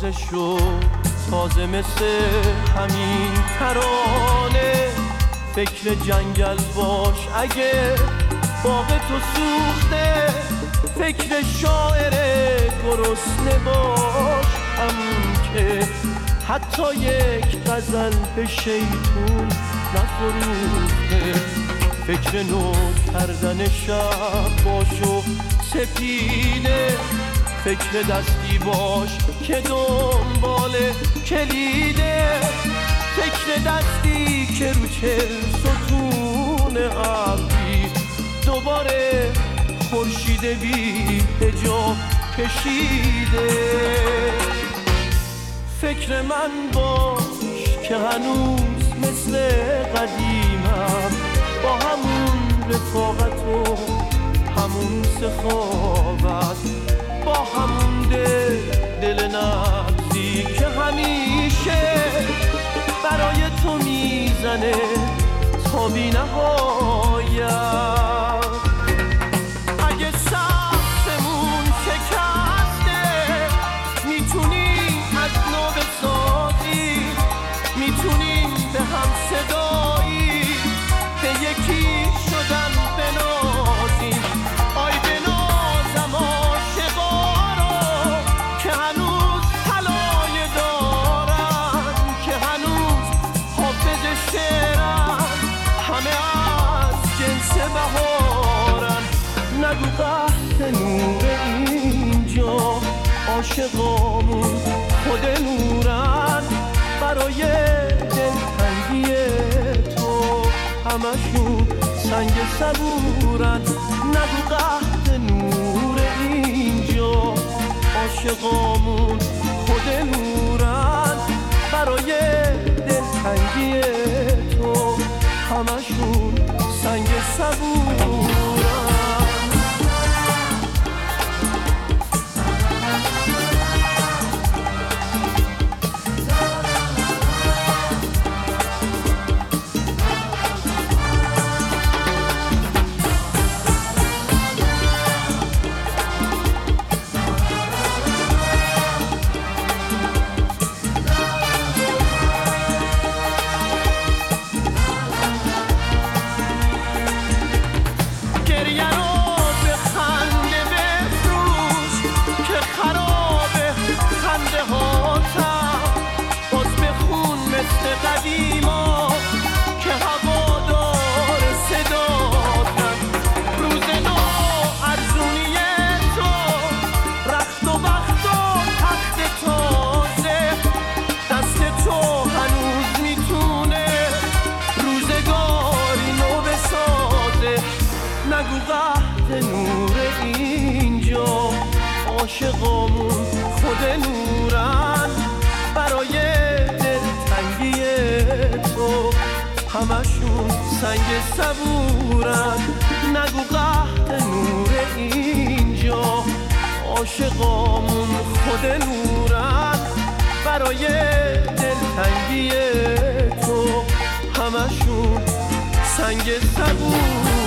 شو تازه مثل همین ترانه. فکر جنگل باش اگه باغ تو سوخته، فکر شاعر گرسنه باش همون که حتی یک غزل به شیطون نفروخته. فکر نو کردن شب باش و سپیده، فکر دستی باش که دنبال کلیده. فکر دستی که رو چه ستون ابری دوباره خورشید بی حجاب کشیده. فکر من باش که هنوز مثل قدیمم، با همون رفاقت و همون سخاوت، با همون دل نبضی که همیشه برای تو میزنه تا بی نهایت. اگه سقفمون شکسته میتونی از نو بسازی، میتونیم به هم صدایی به یکی شدن بنازیم. آی بنازم عاشقا رو که هنوز طلایه دارن، که هنوز حافظ شعرن، همه از جنس بهارن. نگو قحط نور اینجا، عاشقامون خود نورن. برای دلتنگی تو همشون سنگ صبورن. نگو قحط نور اینجا، عاشقامون خود نورن. برای دلتنگی تو همشون سنگ صبورن. قدیما که هوادار صداتن، روز نو ارزونی تو، رخت و بخت و تخت تازه، دست تو هنوز میتونه روزگاری نو بسازه. نگو قحط نور اینجا، عاشقامون خود نورن. برای دلتنگی تو همشون سنگ صبورن. نگو قحط نور اینجا، عاشقامون خود نورن. برای دلتنگی تو همشون سنگ صبورن.